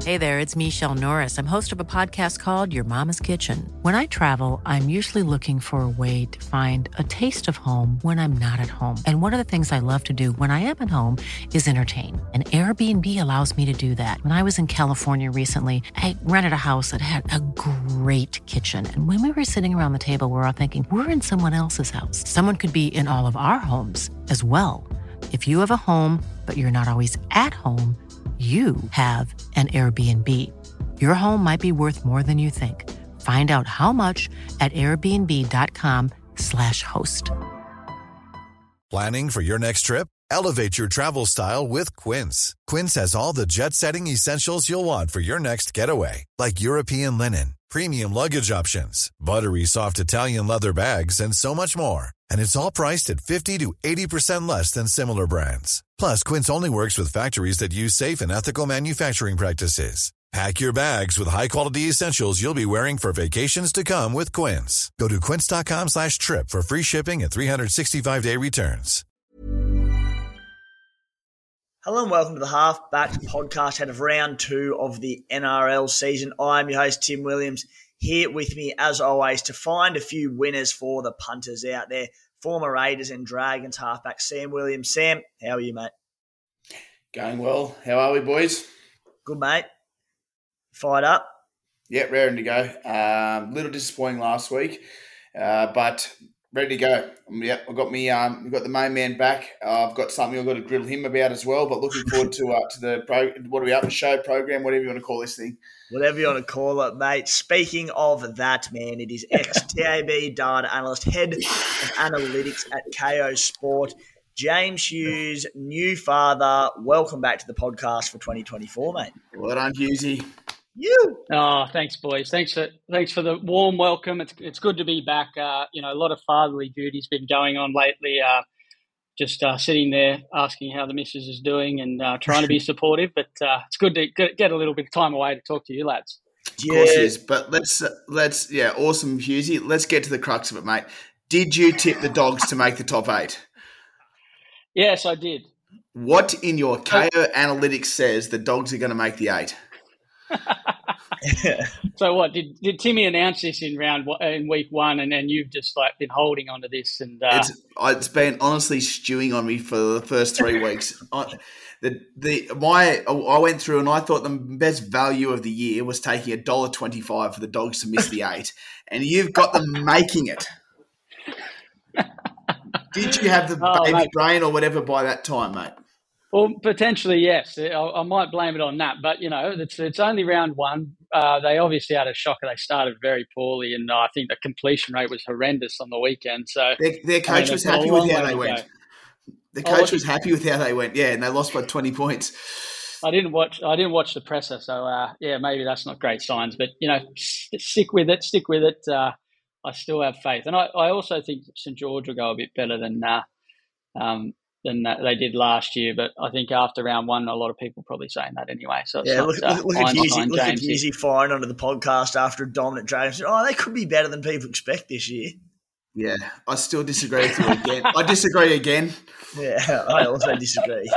Hey there, it's Michelle Norris. I'm host of a podcast called Your Mama's Kitchen. When I travel, I'm usually looking for a way to find a taste of home when I'm not at home. And one of the things I love to do when I am at home is entertain. And Airbnb allows me to do that. When I was in California recently, I rented a house that had a great kitchen. And when we were sitting around the table, we were all thinking, we're in someone else's house. Someone could be in all of our homes as well. If you have a home, but you're not always at home, you have an Airbnb. Your home might be worth more than you think. Find out how much at airbnb.com/host. Planning for your next trip? Elevate your travel style with Quince. Quince has all the jet-setting essentials you'll want for your next getaway, like European linen, premium luggage options, buttery soft Italian leather bags, and so much more. And it's all priced at 50 to 80% less than similar brands. Plus, Quince only works with factories that use safe and ethical manufacturing practices. Pack your bags with high-quality essentials you'll be wearing for vacations to come with Quince. Go to quince.com/trip for free shipping and 365-day returns. Hello and welcome to the Halfback podcast ahead of round 2 of the NRL season. I'm your host, Tim Williams, here with me as always to find a few winners for the punters out there. Former Raiders and Dragons halfback Sam Williams. Sam, how are you, mate? Going well. How are we, boys? Good, mate. Fired up? Yep, raring to go. Little disappointing last week, but ready to go. Yep, I've got me. We've got the main man back. I've got something I've got to grill him about as well. But looking forward to the what are we up the show program, whatever you want to call this thing. Whatever you want to call it, mate. Speaking of that, man, it is ex-TAB data analyst, head of analytics at KO Sport, James Hughes, new father. Welcome back to the podcast for 2024, mate. Well done, Hughesy. You. Oh, thanks, boys. Thanks for the warm welcome. It's good to be back. A lot of fatherly duties been going on lately. Just sitting there asking how the missus is doing and trying to be supportive. But it's good to get a little bit of time away to talk to you lads. Of course it is. But let's awesome, Hughesy. Let's get to the crux of it, mate. Did you tip the Dogs to make the top 8? Yes, I did. What in your KO analytics says the Dogs are going to make the 8? So what did Timmy announce this in week 1, and then you've just been holding on to this? And it's been honestly stewing on me for the first 3 weeks. I went through and I thought the best value of the year was taking $1.25 for the Dogs to miss the 8, and you've got them making it. Did you have the baby brain or whatever by that time, mate? Well, potentially, yes. I might blame it on that. But, it's only round 1. They obviously had a shocker. They started very poorly, and I think the completion rate was horrendous on the weekend. So their coach was happy with how they went. The coach was happy with how they went, yeah, and they lost by 20 points. I didn't watch the presser, so, maybe that's not great signs. But, stick with it. I still have faith. And I also think St. George will go a bit better than they did last year, but I think after round 1, a lot of people probably saying that anyway. So look at Husey firing onto the podcast after a dominant Dragons. They could be better than people expect this year. Yeah, I still disagree with you again. I disagree again. Yeah, I also disagree.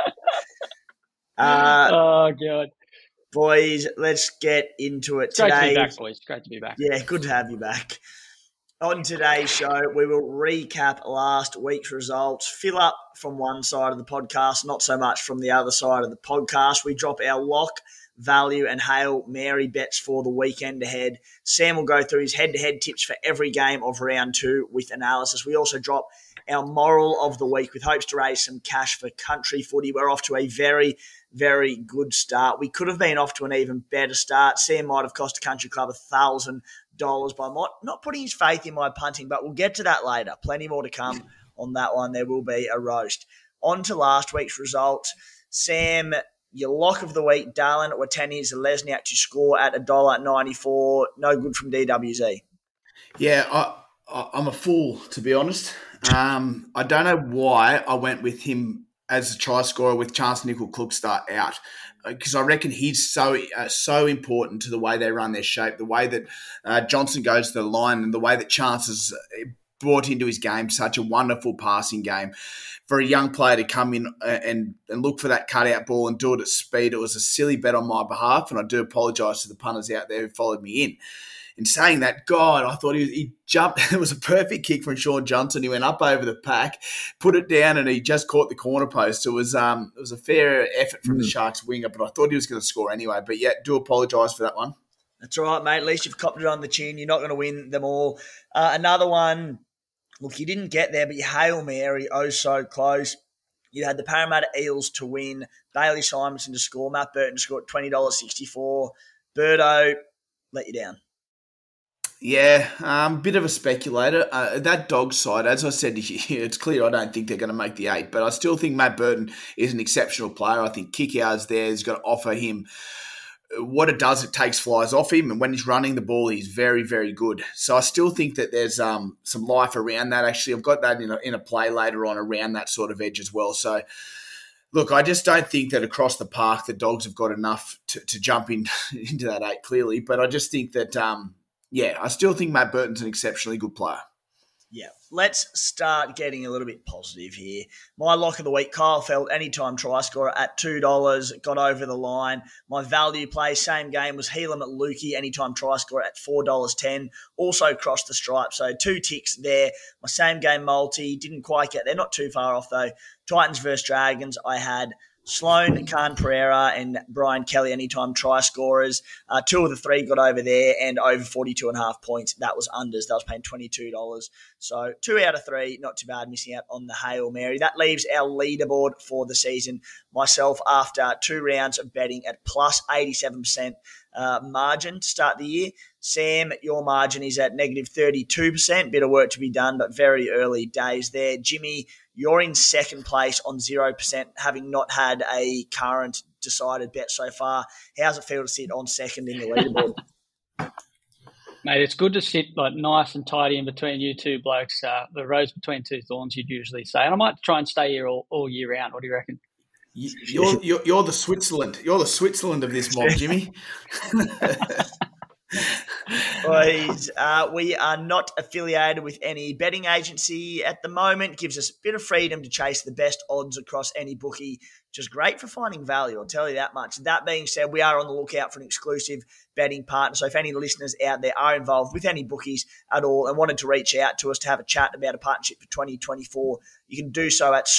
Oh God, boys, let's get into it today. Great to be back, boys. Great to be back. Yeah, good to have you back. On today's show, we will recap last week's results, fill up from one side of the podcast, not so much from the other side of the podcast. We drop our lock, value, and Hail Mary bets for the weekend ahead. Sam will go through his head-to-head tips for every game of round 2 with analysis. We also drop our moral of the week with hopes to raise some cash for country footy. We're off to a very, very good start. We could have been off to an even better start. Sam might have cost a country club $1,000 by not putting his faith in my punting, but we'll get to that later. Plenty more to come on that one. There will be a roast. On to last week's results. Sam, your lock of the week, Darlin Watene Lesniak to score at $1.94. No good from DWZ. Yeah, I'm a fool, to be honest. I don't know why I went with him as a try scorer with Chance Nickel-Klugstad out, because I reckon he's so important to the way they run their shape, the way that Johnson goes to the line, and the way that Chance is brought into his game such a wonderful passing game. For a young player to come in and look for that cutout ball and do it at speed, it was a silly bet on my behalf, and I do apologise to the punters out there who followed me in. In saying that, God, I thought he jumped. It was a perfect kick from Sean Johnson. He went up over the pack, put it down, and he just caught the corner post. It was a fair effort from the Sharks winger, but I thought he was going to score anyway. But yeah, do apologise for that one. That's all right, mate. At least you've copped it on the chin. You're not going to win them all. Another one, look, you didn't get there, but you Hail Mary, oh so close. You had the Parramatta Eels to win, Bailey Simonson to score, Matt Burton to score at $20.64. Birdo let you down. Yeah, bit of a speculator. That dog side, as I said to you, it's clear I don't think they're going to make the 8, but I still think Matt Burton is an exceptional player. I think kick yards there is going to offer him what it does. It takes flies off him, and when he's running the ball, he's very, very good. So I still think that there's some life around that. Actually, I've got that in a play later on around that sort of edge as well. So look, I just don't think that across the park the Dogs have got enough to jump into that 8 clearly, but I just think that I still think Matt Burton's an exceptionally good player. Yeah, let's start getting a little bit positive here. My lock of the week, Kyle Feldt, anytime try scorer at $2, got over the line. My value play, same game, was Helam at Lukey, anytime try scorer at $4.10, also crossed the stripe, so 2 ticks there. My same game multi, didn't quite get there, not too far off though. Titans versus Dragons, I had Sloan, Khan Pereira, and Brian Kelly, anytime try scorers. 2 of the 3 got over there and over 42.5 points. That was unders. That was paying $22. So 2 out of 3, not too bad, missing out on the Hail Mary. That leaves our leaderboard for the season. Myself, after 2 rounds of betting at plus 87% margin to start the year. Sam, your margin is at negative 32%. Bit of work to be done, but very early days there. Jimmy, you're in second place on 0%, having not had a current decided bet so far. How's it feel to sit on second in the leaderboard? Mate, it's good to sit like nice and tidy in between you two blokes. The rose between two thorns, you'd usually say. And I might try and stay here all year round. What do you reckon? You're the Switzerland. You're the Switzerland of this mob, Jimmy. Boys, we are not affiliated with any betting agency at the moment. It gives us a bit of freedom to chase the best odds across any bookie, which is great for finding value, I'll tell you that much. That being said, we are on the lookout for an exclusive betting partner. So if any listeners out there are involved with any bookies at all and wanted to reach out to us to have a chat about a partnership for 2024, you can do so at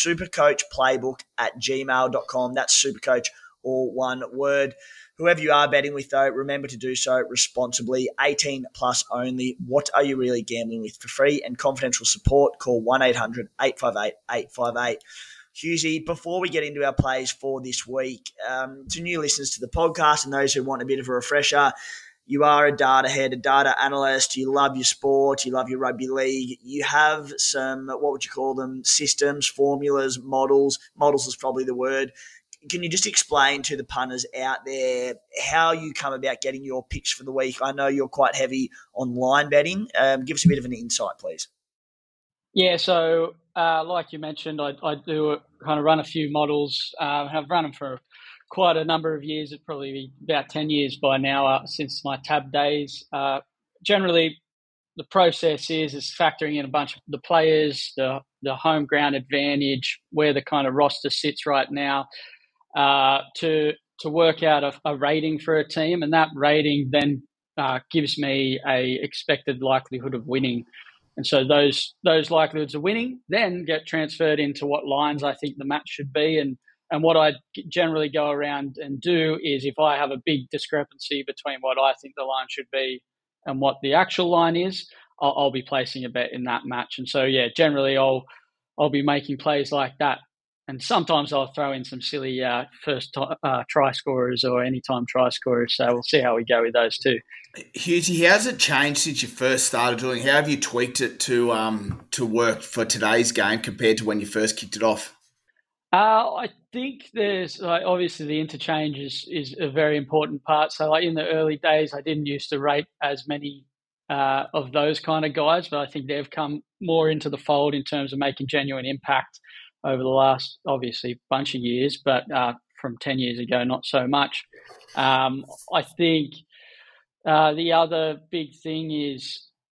supercoachplaybook@gmail.com. That's Supercoach, all one word. Whoever you are betting with, though, remember to do so responsibly. 18 plus only. What are you really gambling with? For free and confidential support, call 1-800-858-858. Hughesy, before we get into our plays for this week, to new listeners to the podcast and those who want a bit of a refresher, you are a data head, a data analyst. You love your sport. You love your rugby league. You have some, what would you call them, systems, formulas, models. Models is probably the word. Can you just explain to the punters out there how you come about getting your picks for the week? I know you're quite heavy on line betting. Give us a bit of an insight, please. Yeah, so like you mentioned, I do kind of run a few models. I've run them for quite a number of years. It's probably about 10 years by now since my tab days. Generally, the process is factoring in a bunch of the players, the home ground advantage, where the kind of roster sits right now, to work out a rating for a team, and that rating then gives me a expected likelihood of winning. And so those likelihoods of winning then get transferred into what lines I think the match should be. And what I generally go around and do is if I have a big discrepancy between what I think the line should be and what the actual line is, I'll be placing a bet in that match. And so, yeah, generally I'll be making plays like that. And sometimes I'll throw in some silly first try scorers or anytime try scorers. So we'll see how we go with those too. Hughesy, how's it changed since you first started doing? How have you tweaked it to work for today's game compared to when you first kicked it off? I think there's obviously the interchange is a very important part. So like in the early days, I didn't used to rate as many of those kind of guys, but I think they've come more into the fold in terms of making genuine impact over the last, obviously, bunch of years, but from 10 years ago, not so much. I think the other big thing is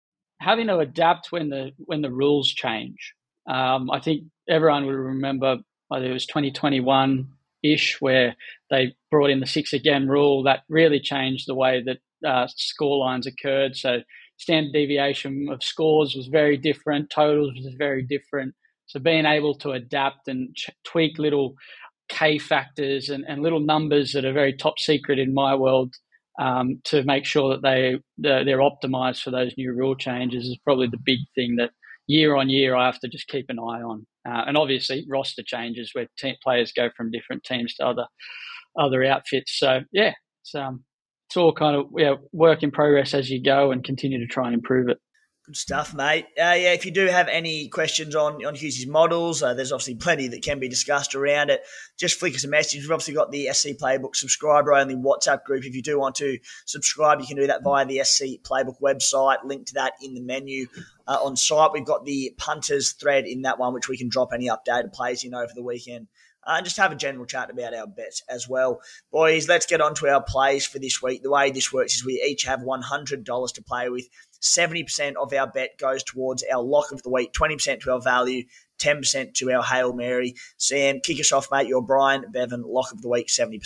having to adapt when the rules change. I think everyone would remember, it was 2021-ish, where they brought in the 6 again rule that really changed the way that score lines occurred. So standard deviation of scores was very different, totals was very different. So being able to adapt and tweak little K factors and little numbers that are very top secret in my world, to make sure that they're optimized for those new rule changes is probably the big thing that year on year I have to just keep an eye on. And obviously roster changes where players go from different teams to other outfits. So yeah, it's all kind of work in progress as you go and continue to try and improve it. Good stuff, mate. If you do have any questions on Hughesy's models, there's obviously plenty that can be discussed around it. Just flick us a message. We've obviously got the SC Playbook subscriber-only WhatsApp group. If you do want to subscribe, you can do that via the SC Playbook website. Link to that in the menu on site. We've got the punters thread in that one, which we can drop any updated plays in over the weekend. And just have a general chat about our bets as well. Boys, let's get on to our plays for this week. The way this works is we each have $100 to play with. 70% of our bet goes towards our lock of the week, 20% to our value, 10% to our Hail Mary. Sam, kick us off, mate. Your Brian Bevan lock of the week, 70%.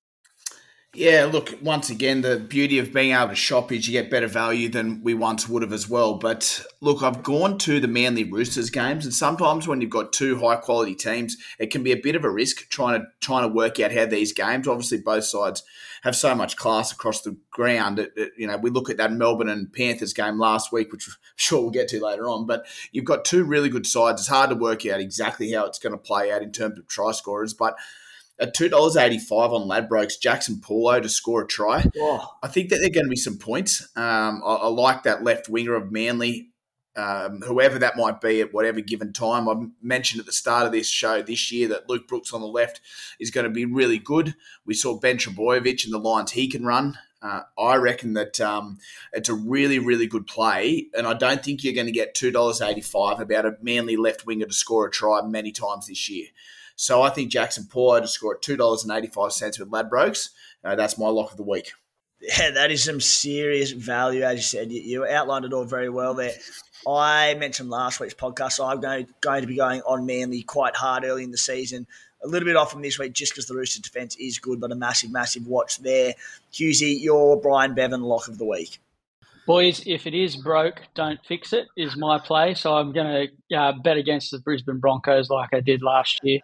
Yeah, look, once again, the beauty of being able to shop is you get better value than we once would have as well. But look, I've gone to the Manly Roosters games, and sometimes when you've got two high-quality teams, it can be a bit of a risk trying to work out how these games, obviously both sides have so much class across the ground. We look at that Melbourne and Panthers game last week, which I'm sure we'll get to later on, but you've got two really good sides. It's hard to work out exactly how it's going to play out in terms of try scorers, but at $2.85 on Ladbrokes, Jackson Paulo to score a try. Oh. I think that there are going to be some points. I like that left winger of Manly, whoever that might be at whatever given time. I mentioned at the start of this show this year that Luke Brooks on the left is going to be really good. We saw Ben Trebojevic and the lines he can run. I reckon that it's a really, really good play, and I don't think you're going to get $2.85 about a Manly left winger to score a try many times this year. So I think Jackson Paulo to score at $2.85 with Ladbrokes. That's my lock of the week. Yeah, that is some serious value, as you said. You outlined it all very well there. I mentioned last week's podcast, so I'm going to be going on Manly quite hard early in the season. A little bit off from this week just because the Roosters' defence is good, but a massive, massive watch there. Hughesy, your Brian Bevan lock of the week. Boys, if it is broke, don't fix it, is my play. So I'm going to bet against the Brisbane Broncos like I did last year.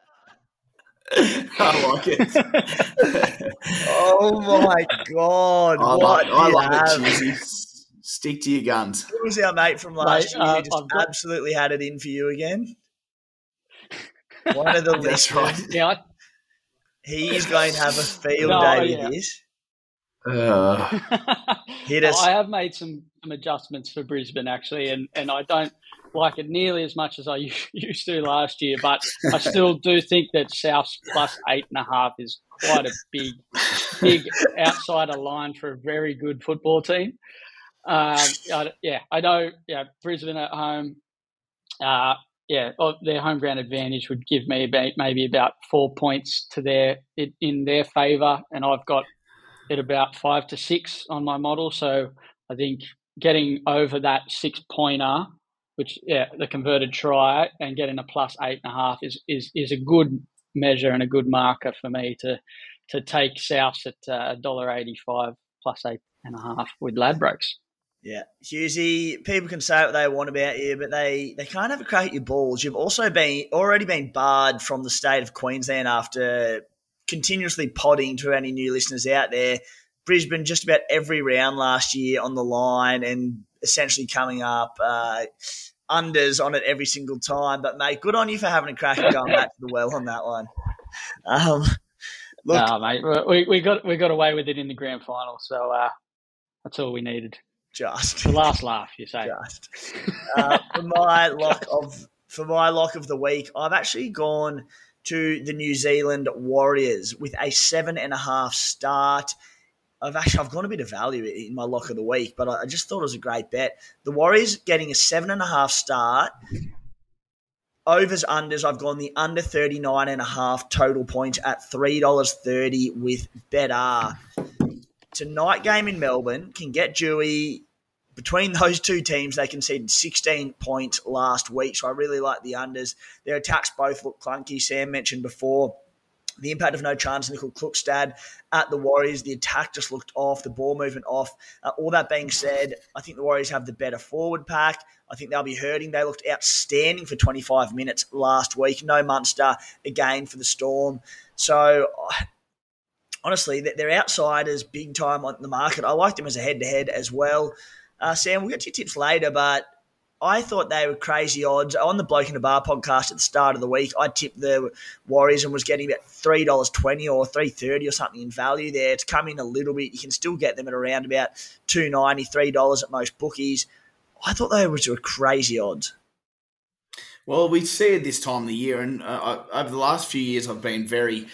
I like it. Oh, my God. I like it, Cheesy. Stick to your guns. Who was our mate from last year who just absolutely had it in for you again? One of the That's right. Yeah, he is going to have a field day with this. Hit us. I have made some adjustments for Brisbane, actually, and I don't like it nearly as much as I used to last year, but I still do think that South's plus 8.5 is quite a big outsider line for a very good football team. I know. Yeah, Brisbane at home. Their home ground advantage would give me maybe about 4 points to in their favour, and I've got it about 5 to 6 on my model. So I think getting over that 6-pointer, which the converted try, and getting a plus 8.5 is a good measure and a good marker for me to take Souths at $1.85 plus 8.5 with Ladbrokes. Yeah, Hughesy, people can say what they want about you, but they can't have a crack at your balls. You've also already been barred from the state of Queensland after continuously podding to any new listeners out there. Brisbane just about every round last year on the line and essentially coming up unders on it every single time. But, mate, good on you for having a crack and going back to the well on that one. No, mate, we got away with it in the grand final, so that's all we needed. Just the last laugh, you say. Just for my lock of the week, I've actually gone to the New Zealand Warriors with a 7.5 start. I've gone a bit of value in my lock of the week, but I just thought it was a great bet. The Warriors getting a 7.5 start. Overs, unders, I've gone the under 39.5 total points at $3.30 with BetR. Tonight game in Melbourne can get Dewey between those two teams, they conceded 16 points last week, so I really like the unders. Their attacks both look clunky. Sam mentioned before the impact of no chance Nickel Klukstad at the Warriors. The attack just looked off, the ball movement off. All that being said, I think the Warriors have the better forward pack. I think they'll be hurting. They looked outstanding for 25 minutes last week. No Munster again for the Storm. So, honestly, they're outsiders big time on the market. I like them as a head-to-head as well. Sam, we'll get to your tips later, but I thought they were crazy odds. On the Bloke in the Bar podcast at the start of the week, I tipped the Warriors and was getting about $3.20 or $3.30 or something in value there. It's come in a little bit. You can still get them at around about $2.90, $3 at most bookies. I thought they were crazy odds. Well, we see it this time of the year, and over the last few years I've been very,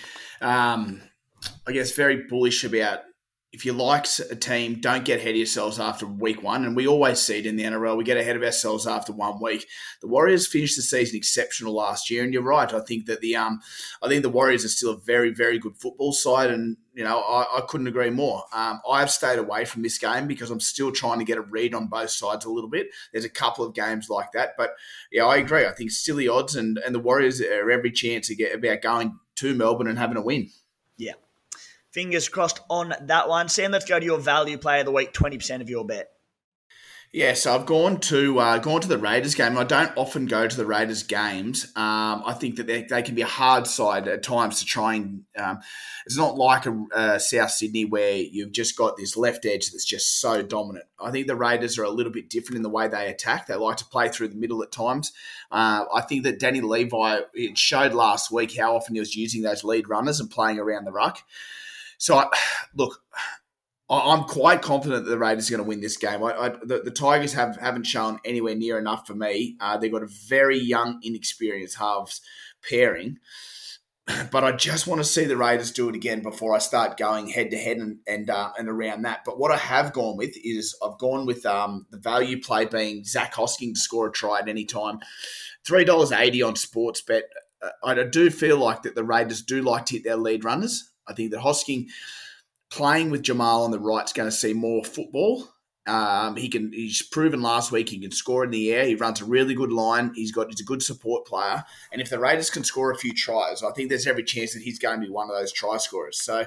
very bullish about if you like a team, don't get ahead of yourselves after week one. And we always see it in the NRL. We get ahead of ourselves after 1 week. The Warriors finished the season exceptional last year, and you're right. I think that the Warriors are still a very, very good football side, and I couldn't agree more. I've stayed away from this game because I'm still trying to get a read on both sides a little bit. There's a couple of games like that, but yeah, I agree. I think silly odds, and the Warriors are every chance to get about going to Melbourne and having a win. Yeah. Fingers crossed on that one. Sam, let's go to your value player of the week, 20% of your bet. Yeah, so I've gone to the Raiders game. I don't often go to the Raiders games. I think that they can be a hard side at times to try and it's not like a South Sydney where you've just got this left edge that's just so dominant. I think the Raiders are a little bit different in the way they attack. They like to play through the middle at times. I think that Danny Levi, it showed last week how often he was using those lead runners and playing around the ruck. So, I'm quite confident that the Raiders are going to win this game. The Tigers haven't shown anywhere near enough for me. They've got a very young, inexperienced halves pairing. But I just want to see the Raiders do it again before I start going head-to-head and around that. But what I have gone with is I've gone with the value play being Zach Hosking to score a try at any time. $3.80 on Sportsbet. I do feel like that the Raiders do like to hit their lead runners. I think that Hosking playing with Jamal on the right is going to see more football. He's proven last week he can score in the air. He runs a really good line. He's a good support player. And if the Raiders can score a few tries, I think there's every chance that he's going to be one of those try scorers. So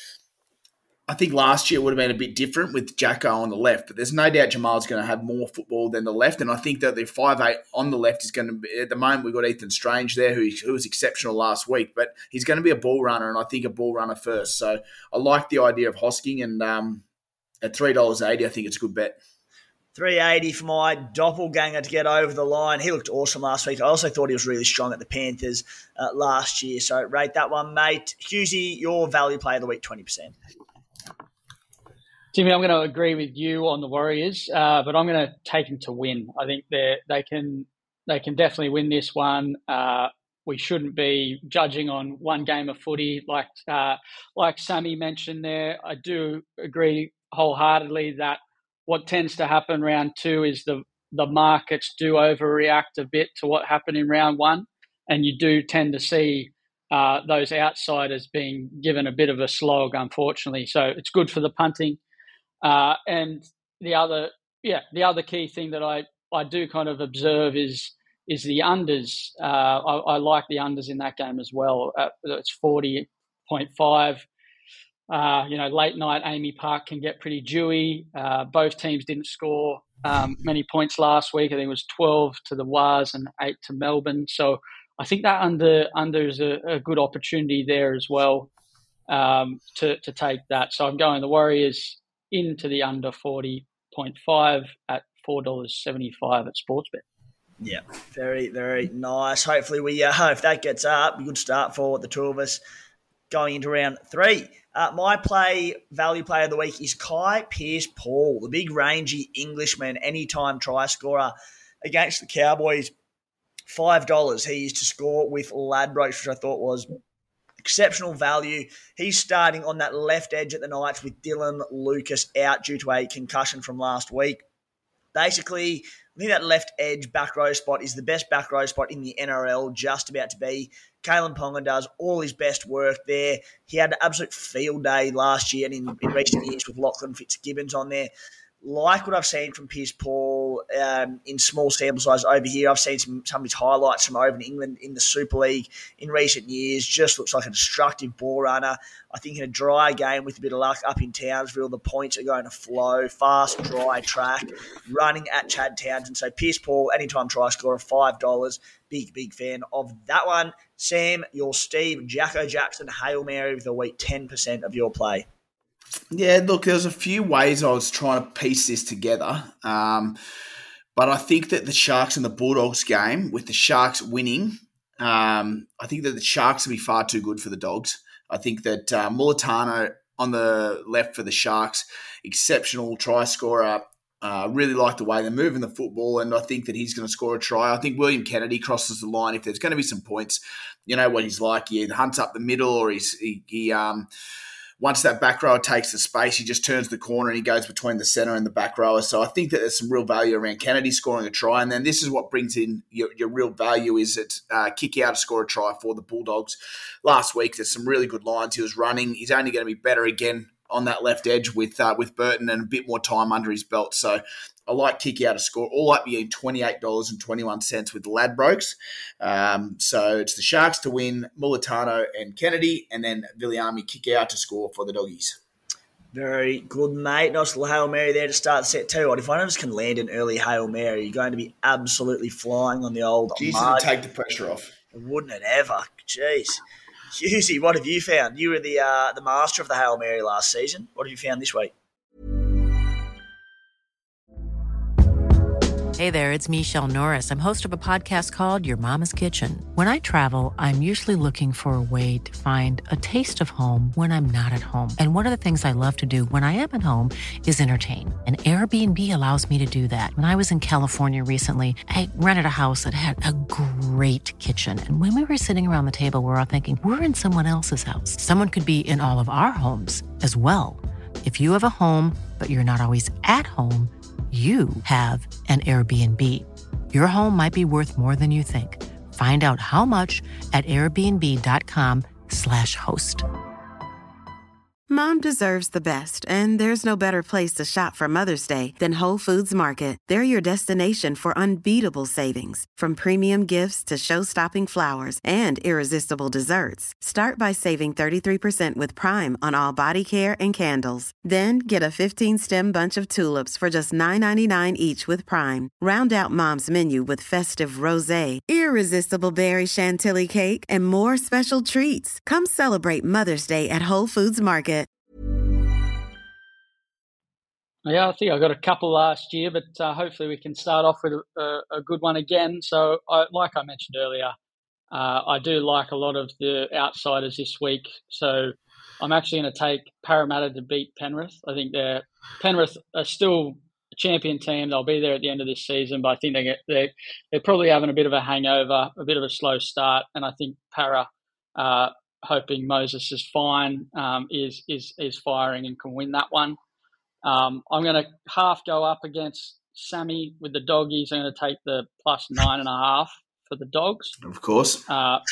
I think last year would have been a bit different with Jacko on the left, but there's no doubt Jamal's going to have more football than the left. And I think that the 5'8" on the left is going to be, at the moment, we've got Ethan Strange there, who was exceptional last week, but he's going to be a ball runner, and I think a ball runner first. So I like the idea of Hosking, and at $3.80, I think it's a good bet. $3.80 for my doppelganger to get over the line. He looked awesome last week. I also thought he was really strong at the Panthers last year. So rate that one, mate. Hughesy, your value play of the week, 20%. Timmy, I'm going to agree with you on the Warriors, but I'm going to take them to win. I think they can definitely win this one. We shouldn't be judging on one game of footy like Sammy mentioned there. I do agree wholeheartedly that what tends to happen round two is the markets do overreact a bit to what happened in round one, and you do tend to see those outsiders being given a bit of a slog, unfortunately. So it's good for the punting. And the other key thing that I do kind of observe is the unders. I like the unders in that game as well. It's 40.5. Late night Amy Park can get pretty dewy. Both teams didn't score many points last week. I think it was 12 to the Wars and 8 to Melbourne. So I think that under is a good opportunity there as well to take that. So I'm going the Warriors into the under 40.5 at $4.75 at Sportsbet. Yeah, very, very nice. Hopefully if that gets up, a good start for the two of us going into round three. My value play of the week is Kai Pearce-Paul, the big rangy Englishman, anytime try scorer against the Cowboys. $5 he used to score with Ladbrokes, which I thought was exceptional value. He's starting on that left edge at the Knights with Dylan Lucas out due to a concussion from last week. Basically, I think that left edge back row spot is the best back row spot in the NRL, just about to be. Kalen Ponga does all his best work there. He had an absolute field day last year and in recent years with Lachlan Fitzgibbons on there. like what I've seen from Piers Paul in small sample size over here. I've seen some of his highlights from over in England in the Super League in recent years. Just looks like a destructive ball runner. I think in a dry game with a bit of luck up in Townsville, the points are going to flow. Fast, dry track, running at Chad Townsend. So Piers Paul, anytime try scorer, $5. Big fan of that one. Sam, your Steve Jacko Jackson Hail Mary with a week 10% of your play. Yeah, look, there's a few ways I was trying to piece this together. But I think that the Sharks and the Bulldogs game, with the Sharks winning, I think that the Sharks will be far too good for the Dogs. I think that Mulitano on the left for the Sharks, exceptional try scorer. Really like the way they're moving the football, and I think that he's going to score a try. I think William Kennedy crosses the line. If there's going to be some points, you know what he's like. He hunts up the middle, or he once that back rower takes the space, he just turns the corner and he goes between the centre and the back rower. So I think that there's some real value around Kennedy scoring a try. And then this is what brings in your real value is that kick out to score a try for the Bulldogs. Last week, there's some really good lines he was running. He's only going to be better again on that left edge with Burton and a bit more time under his belt. So I like kick out to score all up being $28.21 with the Ladbrokes. So it's the Sharks to win, Mulitano and Kennedy, and then Viliami kick out to score for the Doggies. Very good, mate. Nice little Hail Mary there to start set. Tell you what, if one of us can land an early Hail Mary, you're going to be absolutely flying on the old Jesus, mud. to take the pressure off. Wouldn't it ever? Jeez. Husey, what have you found? You were the master of the Hail Mary last season. What have you found this week? Hey there, it's Michelle Norris. I'm host of a podcast called Your Mama's Kitchen. When I travel, I'm usually looking for a way to find a taste of home when I'm not at home. And one of the things I love to do when I am at home is entertain. And Airbnb allows me to do that. When I was in California recently, I rented a house that had a great kitchen. And when we were sitting around the table, we were all thinking, we're in someone else's house. Someone could be in all of our homes as well. If you have a home, but you're not always at home, you have an Airbnb. Your home might be worth more than you think. Find out how much at airbnb.com/host. Mom deserves the best, and there's no better place to shop for Mother's Day than Whole Foods Market. They're your destination for unbeatable savings, from premium gifts to show-stopping flowers and irresistible desserts. Start by saving 33% with Prime on all body care and candles. Then get a 15-stem bunch of tulips for just $9.99 each with Prime. Round out Mom's menu with festive rosé, irresistible berry chantilly cake, and more special treats. Come celebrate Mother's Day at Whole Foods Market. Yeah, I think I got a couple last year, but hopefully we can start off with a good one again. So, like I mentioned earlier, I do like a lot of the outsiders this week. So I'm actually going to take Parramatta to beat Penrith. I think Penrith are still a champion team. They'll be there at the end of this season, but I think they're probably having a bit of a hangover, a bit of a slow start, and I think Parra, hoping Moses is fine, is firing and can win that one. I'm going to half go up against Sammy with the Doggies. I'm going to take the plus 9.5 for the Dogs. Of course.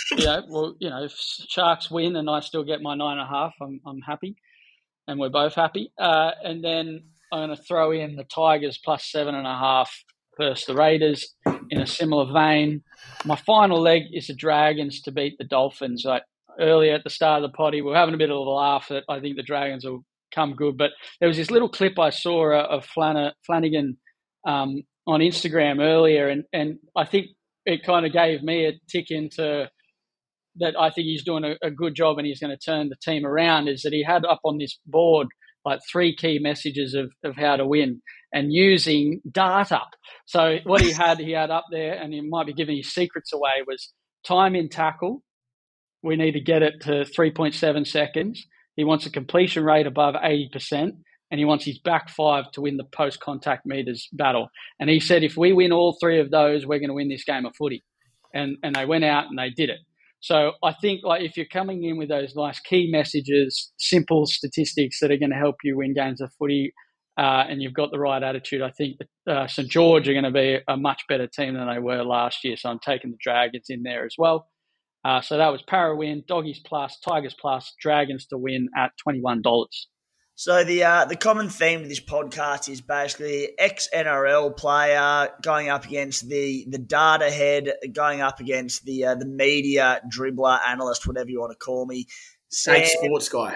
If Sharks win and I still get my 9.5, I'm happy, and we're both happy. And then I'm going to throw in the Tigers plus 7.5 versus the Raiders in a similar vein. My final leg is the Dragons to beat the Dolphins. Earlier at the start of the potty, we were having a bit of a laugh that I think the Dragons will come good, but there was this little clip I saw of Flanagan on Instagram earlier, and I think it kind of gave me a tick into that. I think he's doing a good job and he's going to turn the team around. Is that he had up on this board like 3 key messages of how to win and using data. So what he had up there, and he might be giving his secrets away, was time in tackle. We need to get it to 3.7 seconds. He wants a completion rate above 80%, and he wants his back 5 to win the post-contact meters battle. And he said, if we win all 3 of those, we're going to win this game of footy. And they went out and they did it. So I think if you're coming in with those nice key messages, simple statistics that are going to help you win games of footy, and you've got the right attitude, I think St. George are going to be a much better team than they were last year. So I'm taking the Dragons in there as well. So that was Para win, Doggies plus, Tigers plus, Dragons to win at $21. So the common theme to this podcast is basically ex-NRL player going up against the data head, going up against the media dribbler, analyst, whatever you want to call me. Sam, sports guy.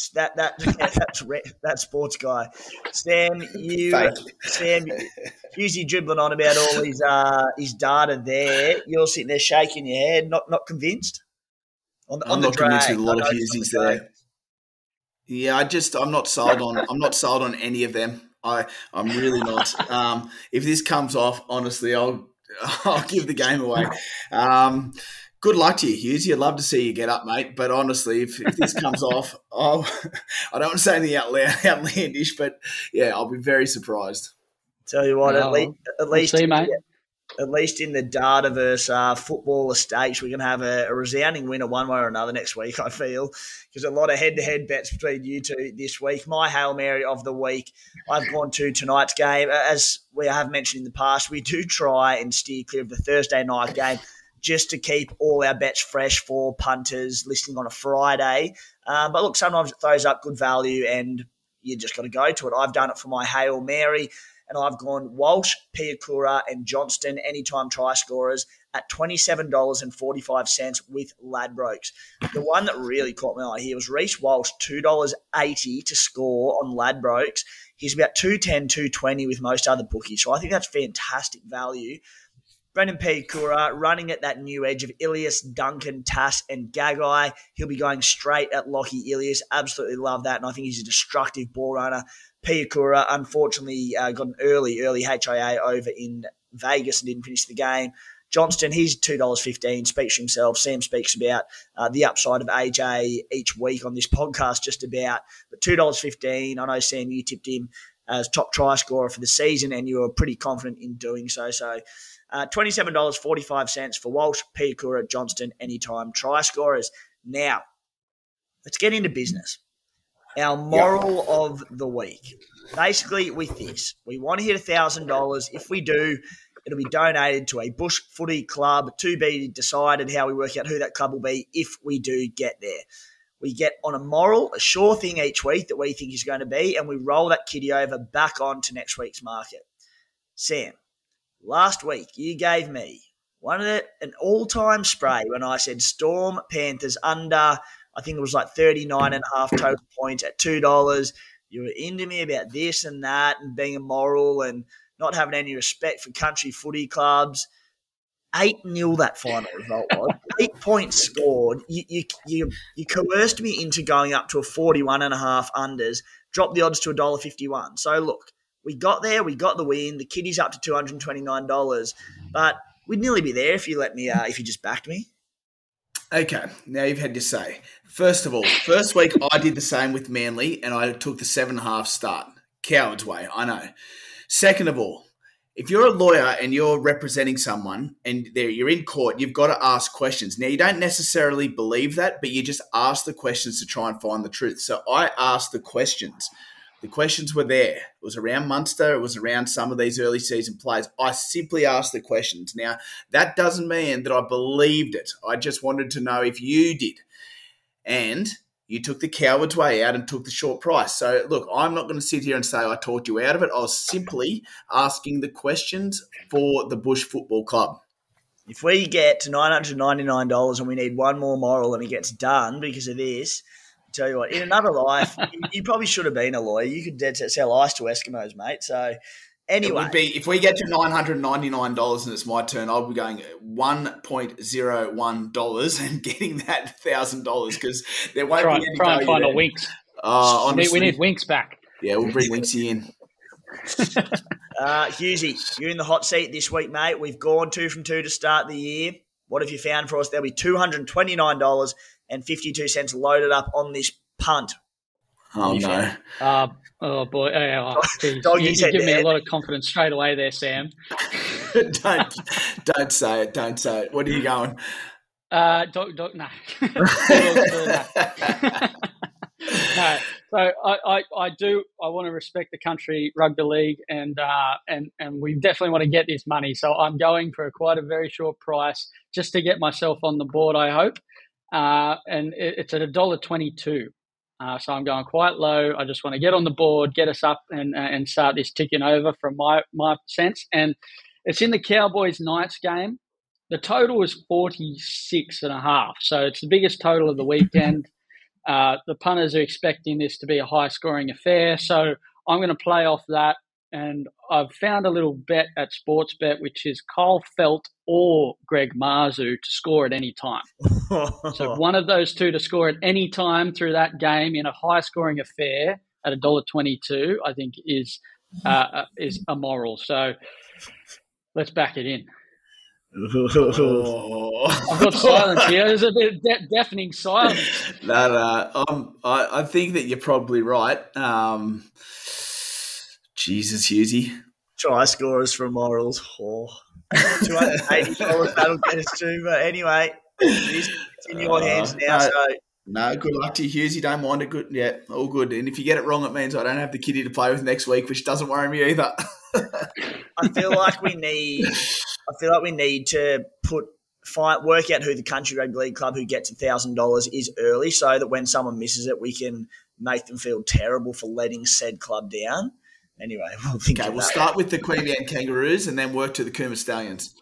That sports guy. Sam, usually dribbling on about all his data there. You're sitting there shaking your head, not convinced. I'm not convinced with a lot of Hugheses there. Yeah, I'm not sold on. I'm not sold on any of them. I'm really not. If this comes off, honestly, I'll give the game away. Good luck to you, Hughes. I'd love to see you get up, mate. But honestly, if this comes off, I don't want to say anything outlandish, but yeah, I'll be very surprised. Tell you what, at least, mate. At least in the Dataverse football estates, we're going to have a resounding winner one way or another next week, I feel, because a lot of head-to-head bets between you two this week. My Hail Mary of the week, I've gone to tonight's game. As we have mentioned in the past, we do try and steer clear of the Thursday night game just to keep all our bets fresh for punters listening on a Friday. But look, sometimes it throws up good value and you just got to go to it. I've done it for my Hail Mary. And I've gone Walsh, Piakura, and Johnston anytime try scorers at $27.45 with Ladbrokes. The one that really caught my eye here was Reece Walsh, $2.80 to score on Ladbrokes. He's about $2.10, $2.20 with most other bookies. So I think that's fantastic value. Brendan Piakura running at that new edge of Ilias, Duncan, Tass, and Gagai. He'll be going straight at Lockie Ilias. Absolutely love that. And I think he's a destructive ball runner. Piakura, unfortunately, got an early HIA over in Vegas and didn't finish the game. Johnston, he's $2.15, speaks for himself. Sam speaks about the upside of AJ each week on this podcast just about. But $2.15, I know, Sam, you tipped him as top try scorer for the season and you were pretty confident in doing so. So $27.45 for Walsh, Piakura, Johnston, anytime try scorers. Now, let's get into business. Our moral of the week. Basically, with this, we want to hit $1,000. If we do, it'll be donated to a bush footy club to be decided how we work out who that club will be if we do get there. We get on a moral, a sure thing each week that we think is going to be, and we roll that kitty over back on to next week's market. Sam, last week you gave me an all-time spray when I said Storm Panthers under – I think it was like 39.5 total points at $2. You were into me about this and that and being immoral and not having any respect for country footy clubs. 8-0 that final result was. 8 points scored. You coerced me into going up to a 41.5 unders, dropped the odds to $1.51. So look, we got there, we got the win. The kitty's up to $229, but we'd nearly be there if you let me. If you just backed me. Okay, now you've had to say. First of all, first week I did the same with Manly and I took the 7.5 start. Coward's way, I know. Second of all, if you're a lawyer and you're representing someone and you're in court, you've got to ask questions. Now, you don't necessarily believe that, but you just ask the questions to try and find the truth. So I asked the questions. The questions were there. It was around Munster. It was around some of these early season players. I simply asked the questions. Now, that doesn't mean that I believed it. I just wanted to know if you did. And you took the coward's way out and took the short price. So, look, I'm not going to sit here and say I talked you out of it. I was simply asking the questions for the Bush Football Club. If we get to $999 and we need one more moral and it gets done because of this, tell you what, in another life, you probably should have been a lawyer. You could dead set sell ice to Eskimos, mate. So, anyway. It would be, if we get to $999 and it's my turn, I'll be going $1.01 and getting that $1,000 because there won't be any try and find there. a Winks. Honestly, we need Winks back. Yeah, we'll bring Winksy in. Hughesy, you're in the hot seat this week, mate. We've gone 2 from 2 to start the year. What have you found for us? There'll be $229.52 loaded up on this punt. Oh, no. Oh, boy. You give me a lot of confidence straight away there, Sam. Don't say it. Don't say it. What are you going? No. No. So I want to respect the country rugby league and we definitely want to get this money. So I'm going for quite a very short price just to get myself on the board, I hope. And it's at $1.22. So I'm going quite low. I just want to get on the board, get us up and start this ticking over from my sense. And it's in the Cowboys-Knights game. The total is 46.5. So it's the biggest total of the weekend. The punters are expecting this to be a high-scoring affair. So I'm going to play off that. And I've found a little bet at Sportsbet, which is Kyle Felt or Greg Marzu to score at any time. So one of those two to score at any time through that game in a high-scoring affair at $1.22, I think is immoral. So let's back it in. I've got silence here. There's a bit of deafening silence. I think that you're probably right. Jesus, Hughesy. Try scorers for morals. $280 that'll get us to. But anyway, it's in your hands now. No, good luck to you, Hughesy. Don't mind it. Good, yeah, all good. And if you get it wrong, it means I don't have the kitty to play with next week, which doesn't worry me either. I feel like we need to work out who the country rugby league club who gets $1,000 is early, so that when someone misses it, we can make them feel terrible for letting said club down. Anyway, we'll start with the Queanbeyan Kangaroos and then work to the Cooma Stallions.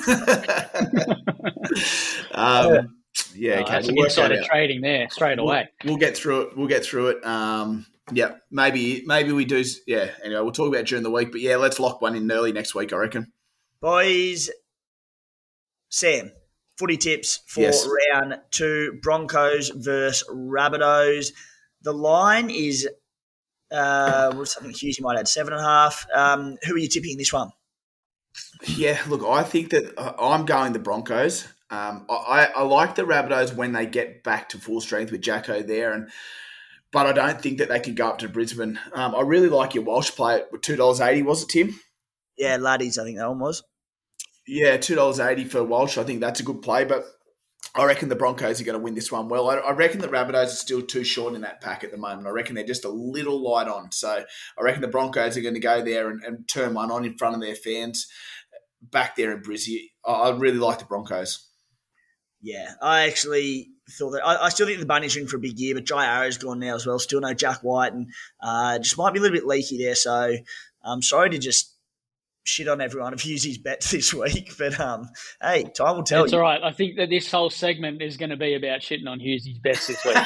Some insider trading there straight away. We'll get through it. Maybe we do. Yeah. Anyway, we'll talk about it during the week. But yeah, let's lock one in early next week, I reckon. Boys, Sam, footy tips for round 2: Broncos versus Rabbitohs. The line is. I think Hughes might add 7.5. Who are you tipping in this one? Yeah, look, I think that I'm going the Broncos. I like the Rabbitohs when they get back to full strength with Jacko there, but I don't think that they can go up to Brisbane. I really like your Walsh play at $2.80, was it, Tim? Yeah, Laddies, I think that one was. Yeah, $2.80 for Walsh. I think that's a good play, but I reckon the Broncos are going to win this one well. I reckon the Rabbitohs are still too short in that pack at the moment. I reckon they're just a little light on. So I reckon the Broncos are going to go there and turn one on in front of their fans back there in Brizzy. I really like the Broncos. Yeah, I actually thought that. I still think the Bunnies are in for a big year, but Jai Arrow's gone now as well. Still no Jack White, and just might be a little bit leaky there. So I'm sorry to just shit on everyone of Hughes' bets this week, but hey, time will tell. It's all right. I think that this whole segment is going to be about shitting on Hughes' bets this week.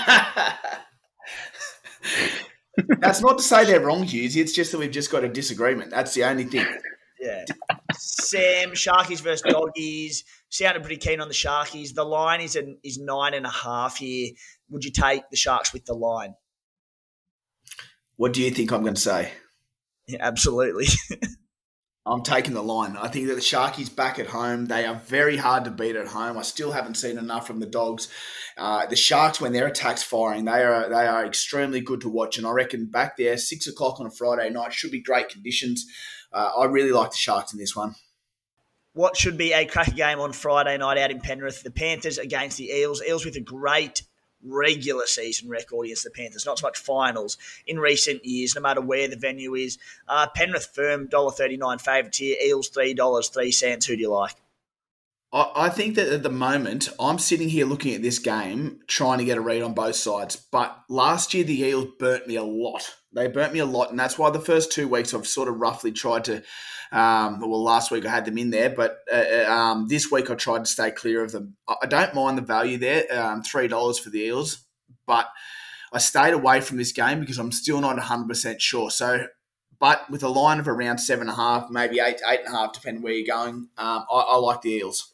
That's not to say they're wrong, Hughes. It's just that we've just got a disagreement. That's the only thing. Yeah. Sam, Sharkies versus Doggies. Sounded pretty keen on the Sharkies. The line is 9.5 here. Would you take the Sharks with the line? What do you think I'm going to say? Yeah, absolutely. I'm taking the line. I think that the Sharkies back at home, they are very hard to beat at home. I still haven't seen enough from the Dogs. The Sharks, when their attack's firing, they are extremely good to watch. And I reckon back there, 6 o'clock on a Friday night, should be great conditions. I really like the Sharks in this one. What should be a cracker game on Friday night out in Penrith? The Panthers against the Eels. Eels with a great regular season record against the Panthers, not so much finals in recent years, no matter where the venue is. Penrith firm, $1.39 favourites here. Eels, $3.03. Who do you like? I think that at the moment, I'm sitting here looking at this game, trying to get a read on both sides. But last year, the Eels burnt me a lot. They burnt me a lot, and that's why the first 2 weeks I've sort of roughly tried to last week I had them in there, but this week I tried to stay clear of them. I don't mind the value there, $3 for the Eels, but I stayed away from this game because I'm still not 100% sure. So, but with a line of around 7.5, maybe 8.5, depending where you're going, I like the Eels.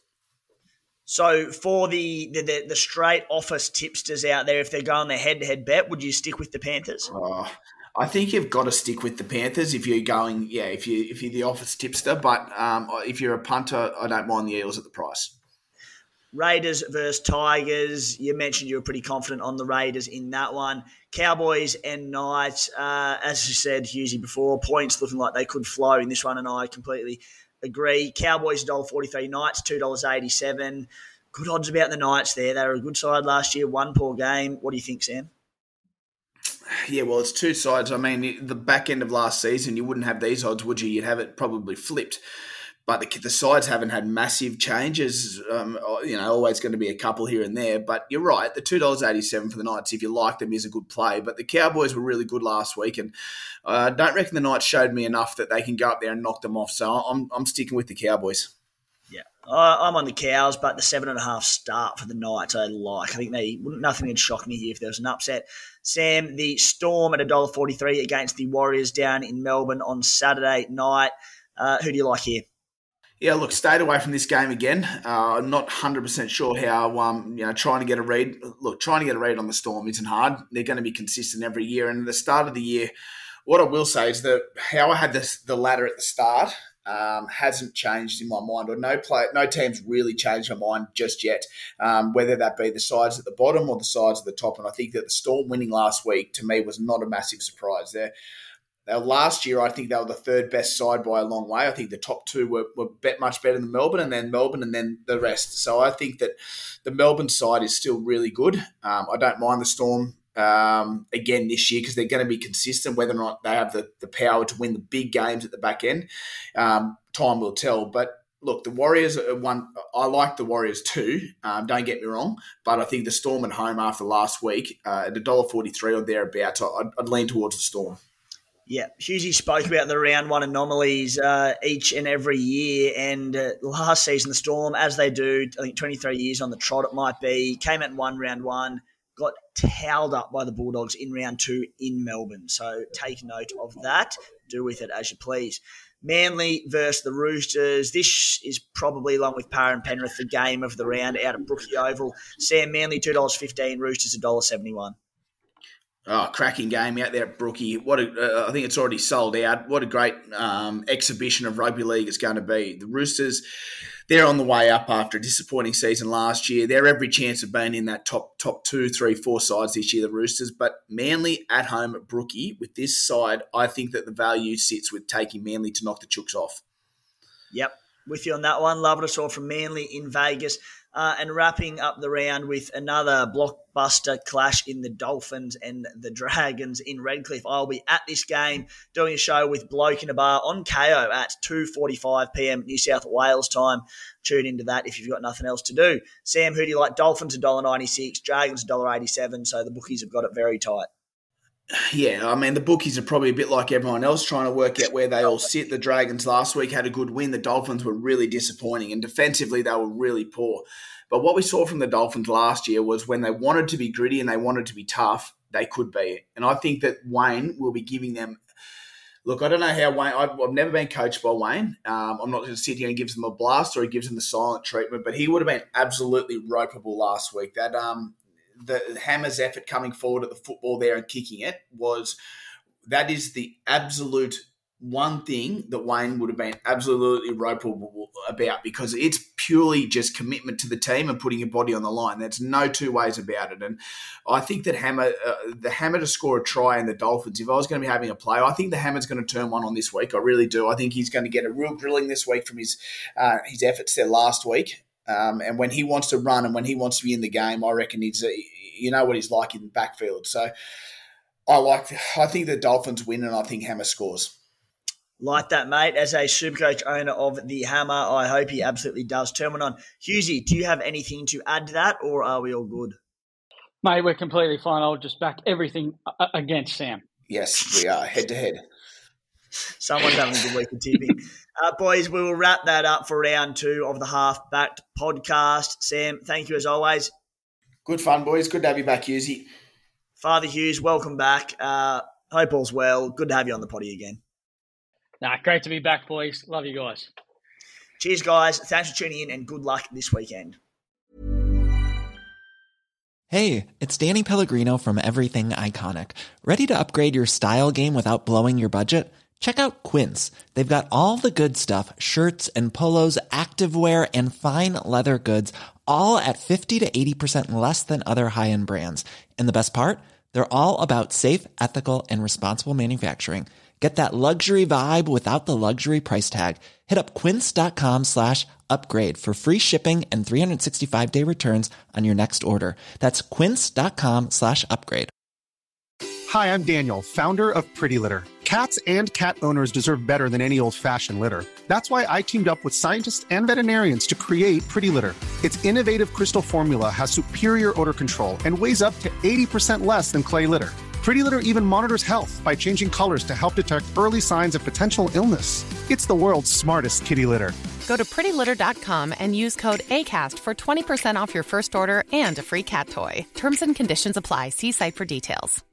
So for the straight office tipsters out there, if they're going their head-to-head bet, would you stick with the Panthers? I think you've got to stick with the Panthers if you're going, if you're the office tipster. But if you're a punter, I don't mind the Eels at the price. Raiders versus Tigers. You mentioned you were pretty confident on the Raiders in that one. Cowboys and Knights. As you said, Hughesy, before, points looking like they could flow in this one, and I completely agree. Cowboys $1.43, Knights $2.87. Good odds about the Knights there. They were a good side last year, one poor game. What do you think, Sam? Yeah, well, it's two sides. I mean, the back end of last season, you wouldn't have these odds, would you? You'd have it probably flipped. But the sides haven't had massive changes. Always going to be a couple here and there. But you're right, the $2.87 for the Knights, if you like them, is a good play. But the Cowboys were really good last week, and I don't reckon the Knights showed me enough that they can go up there and knock them off. So I'm sticking with the Cowboys. Yeah, I'm on the Cows, but the 7.5 start for the Knights I like. I think nothing would shock me here if there was an upset. Sam, the Storm at $1.43 against the Warriors down in Melbourne on Saturday night. Who do you like here? Yeah, look, stayed away from this game again. I'm not 100% sure how, trying to get a read. Look, trying to get a read on the Storm isn't hard. They're going to be consistent every year. And at the start of the year, what I will say is that how I had the ladder at the start hasn't changed in my mind, or no team's really changed my mind just yet, whether that be the sides at the bottom or the sides at the top. And I think that the Storm winning last week, to me, was not a massive surprise there. Last year, I think they were the third best side by a long way. I think the top two were much better than Melbourne, and then the rest. So I think that the Melbourne side is still really good. I don't mind the Storm again this year because they're going to be consistent. Whether or not they have the power to win the big games at the back end, time will tell. But look, the Warriors are one. I like the Warriors too. Don't get me wrong, but I think the Storm at home after last week at $1.43 or thereabouts, I'd lean towards the Storm. Yeah, Hughesy spoke about the round one anomalies each and every year, and last season the Storm, as they do, I think 23 years on the trot it might be, came out and won round one, got towed up by the Bulldogs in round two in Melbourne. So take note of that. Do with it as you please. Manly versus the Roosters. This is probably, along with Para and Penrith, the game of the round out at Brookie Oval. Sam, Manly $2.15, Roosters $1.71. Oh, cracking game out there at Brookie. I think it's already sold out. What a great exhibition of rugby league it's going to be. The Roosters, they're on the way up after a disappointing season last year. They're every chance of being in that top 2, 3, 4 sides this year, the Roosters. But Manly at home at Brookie, with this side, I think that the value sits with taking Manly to knock the Chooks off. Yep, with you on that one. Love what I saw from Manly in Vegas. And wrapping up the round with another blockbuster clash in the Dolphins and the Dragons in Redcliffe. I'll be at this game doing a show with Bloke in a Bar on KO at 2:45 p.m. New South Wales time. Tune into that if you've got nothing else to do. Sam, who do you like? Dolphins $1.96, Dragons $1.87, so the bookies have got it very tight. Yeah, I mean, the bookies are probably a bit like everyone else trying to work out where they all sit. The Dragons last week had a good win. The Dolphins were really disappointing, and defensively they were really poor. But what we saw from the Dolphins last year was when they wanted to be gritty and they wanted to be tough, they could be. And I think that Wayne will be giving them – look, I don't know how Wayne – I've never been coached by Wayne. I'm not going to sit here and give them a blast or he gives them the silent treatment, but he would have been absolutely ropeable last week. That the Hammers' effort coming forward at the football there and kicking it that is the absolute one thing that Wayne would have been absolutely ropeable about, because it's purely just commitment to the team and putting your body on the line. There's no two ways about it. And I think that the Hammer to score a try in the Dolphins, if I was going to be having a play, I think the Hammer's going to turn one on this week. I really do. I think he's going to get a real grilling this week from his efforts there last week. And when he wants to run and when he wants to be in the game, I reckon you know what he's like in the backfield. So I think the Dolphins win and I think Hammer scores. Like that, mate. As a Supercoach owner of the Hammer, I hope he absolutely does turn one on. Hughesy, do you have anything to add to that, or are we all good? Mate, we're completely fine. I'll just back everything against Sam. Yes, we are, head to head. Someone's having a good week of tipping. Boys, we will wrap that up for round 2 of the Half Backed podcast. Sam, thank you as always. Good fun, boys. Good to have you back, Hughesy. Father Hughes, welcome back. Hope all's well. Good to have you on the potty again. Great to be back, boys. Love you guys. Cheers, guys. Thanks for tuning in and good luck this weekend. Hey, it's Danny Pellegrino from Everything Iconic. Ready to upgrade your style game without blowing your budget? Check out Quince. They've got all the good stuff, shirts and polos, activewear, and fine leather goods, all at 50 to 80% less than other high-end brands. And the best part? They're all about safe, ethical, and responsible manufacturing. Get that luxury vibe without the luxury price tag. Hit up quince.com/upgrade for free shipping and 365-day returns on your next order. That's quince.com/upgrade. Hi, I'm Daniel, founder of Pretty Litter. Cats and cat owners deserve better than any old-fashioned litter. That's why I teamed up with scientists and veterinarians to create Pretty Litter. Its innovative crystal formula has superior odor control and weighs up to 80% less than clay litter. Pretty Litter even monitors health by changing colors to help detect early signs of potential illness. It's the world's smartest kitty litter. Go to prettylitter.com and use code ACAST for 20% off your first order and a free cat toy. Terms and conditions apply. See site for details.